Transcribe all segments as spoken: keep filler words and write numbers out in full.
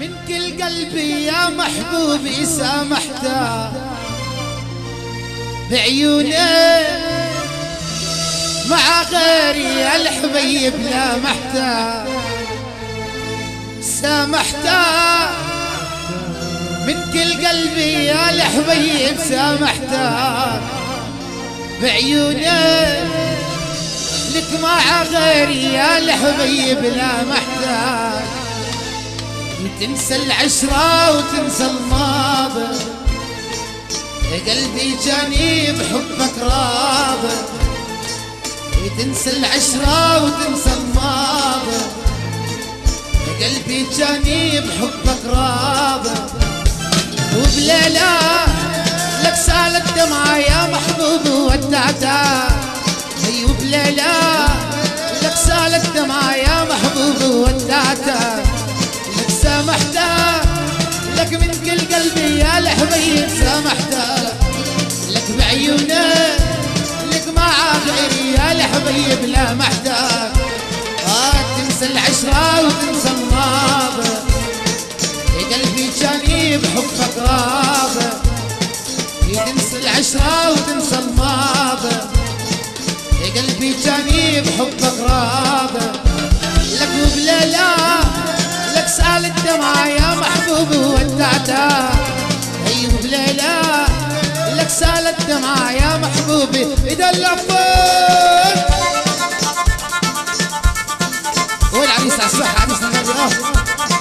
من كل قلبي يا محبوبي سامحته بعيوني مع غيري يا الحبيب لا محتاج سامحته من كل قلبي يا الحبيب سامحته بعيوني لك مع غيري يا الحبيب لا محتاج تنسى العشرة وتنسى الماضي قلبي جاني بحبك راضي تنسى العشرة وتنسى الماضي قلبي جاني بحبك راضي وبليلة لك سالت دمعة يا محبوب ودعتها هي وبليلة لك سالت دمعة يا محبوب ودعتها لك سامحتها لك من كل قلبي يا الحبيب سامحتها لك بعيوني لك مع غيري يا الحبيب لا محتاج آه تنسى العشرة وتنسى الماضي قلبي جاني بحبك راضي تنسى العشرة وتنسى الماضي قلبي جاني بحبك راضي لك وبليلة لك سالت دمعة يا محبوب ودعتها هي وبليلة لك سالت دمعة يا محبوبي إذا اللفت والعريس على الصحة عريسنا النبي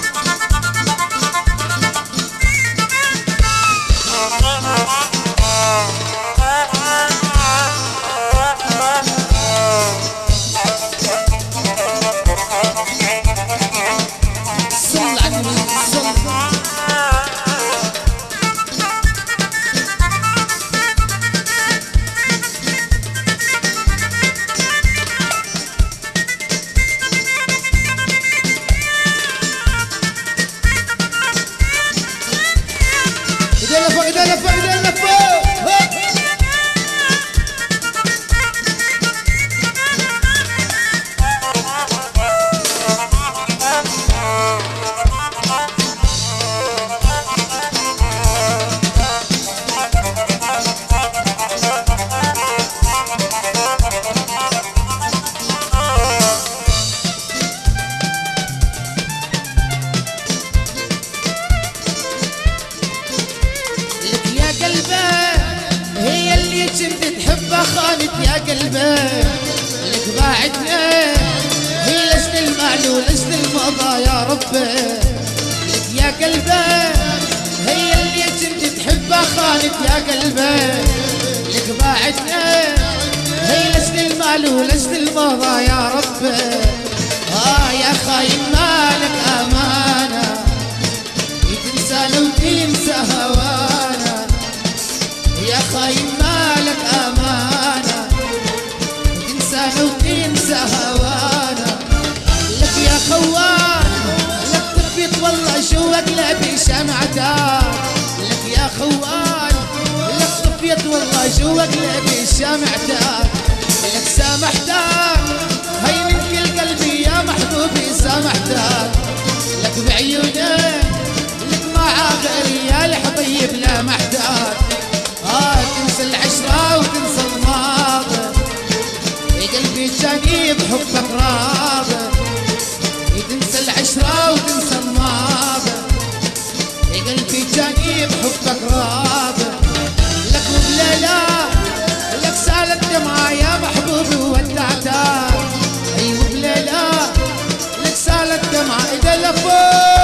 خانت يا قلبي لك باعتنا هي لجل المال ولجل الماضى يا ربي لك يا قلبي هي اللي كنت تحبها خانت يا قلبي لك باعتنا هي لجل المال ولجل الماضى يا ربي اه يا خاين مالك امانه تنسى لو تنسى هوانا يا خاين مالك امانه تنسى لو تنسى هوانا لك يا خوان لك تثبت والله جوا قلبي شمعتك لك يا خوان لك تثبت والله جوا قلبي شمعتك لك سامحتك هي من كل قلبي يا محبوبي سامحتك لك بعيوني لك مع غيري يا الحبيب لا محتاج آه تنسى العشرة وتنسى الماضي قلبي جاني بحبك راضي تنسى العشرة وتنسى الماضي قلبي جاني بحبك راضي لك وبليلة لك سالت دمعة يا محبوبي ودعتها أي وبليلة لك سالت دمعة إذا لفوت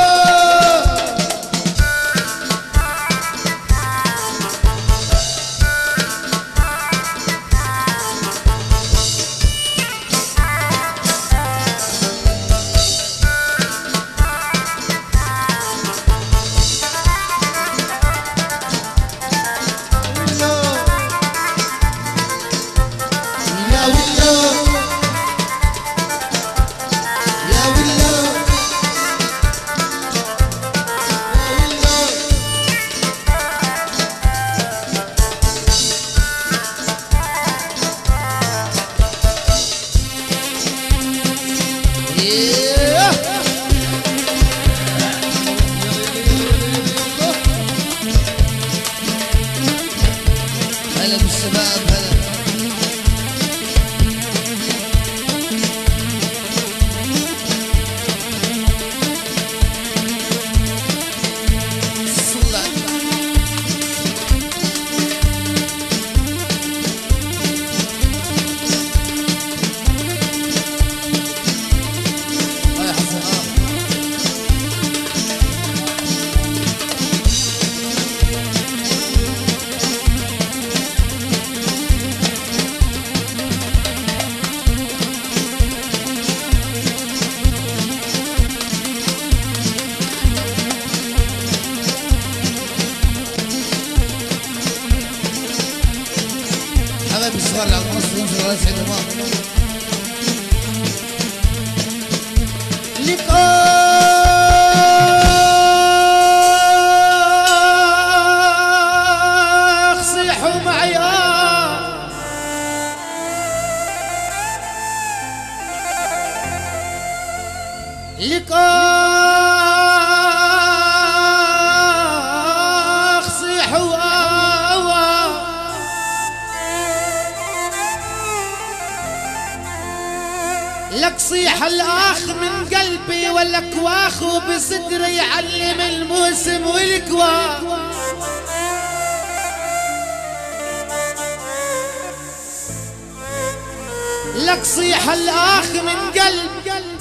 الله يسعد الله. لك صيحوا معيا لك صيحوا لك صيح الآخ من قلبي ولك واخو بصدري يعلم الموسم والكوا. لك صيح الآخ من قلب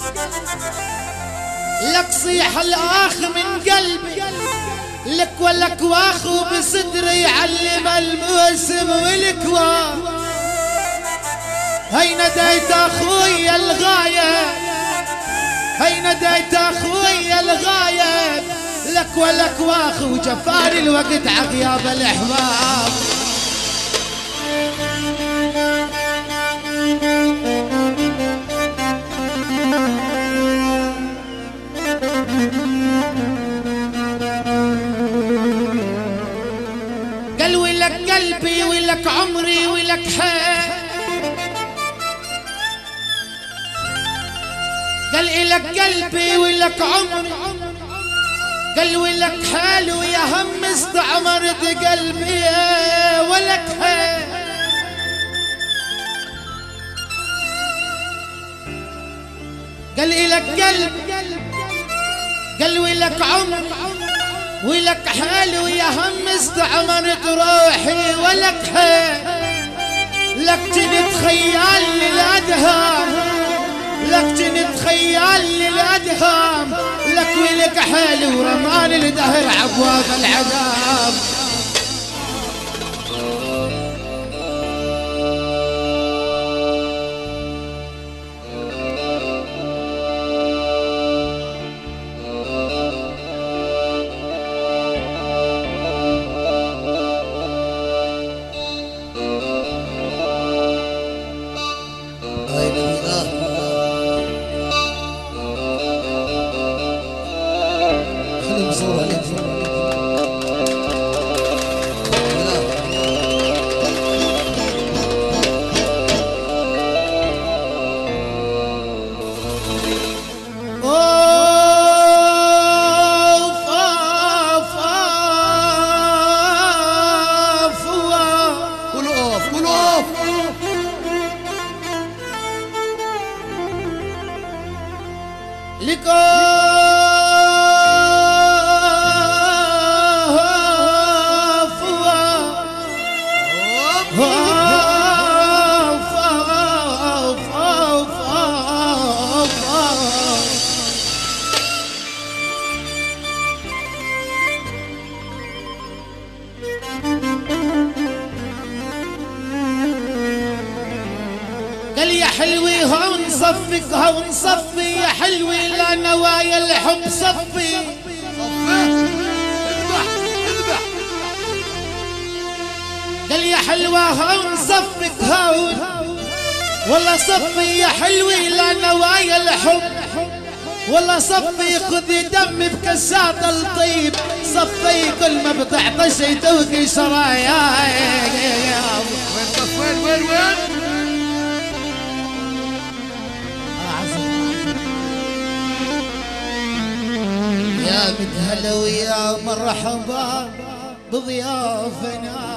لك صيح الآخ من قلبي لك ولك واخو بصدري يعلم الموسم والكوا. هي نديت اخوي الغاية هي نديت اخوي الغاية لك ولك واخو جفاني الوقت عغياب الاحباب. قال ولك قلبي ولك عمري ولك حيل قال إلك قلبي ولك عمري قال ولك حالو يا هم استعمرت قلبي ولك حال. قال إلك قلب قال ولك عمري ولك حالو يا هم استعمرت روحي ولك حال. لك جنت خيال للأدهار لك جنت خيال للأدهام لك ولك حالي ورمان الدهر عبواب العذاب. قال يا حلوي هون صفك هون صفي يا حلوي لا نوايا الحب صفي قال يا حلوة هون صفك هون والله صفي يا حلوي لا نوايا الحب والله صفي خذي دمي بكسات الطيب صفي كل ما بتعطش يتوكي شرايا. وين صف وين وين وين يا متهلا ويا مرحبا بضيافنا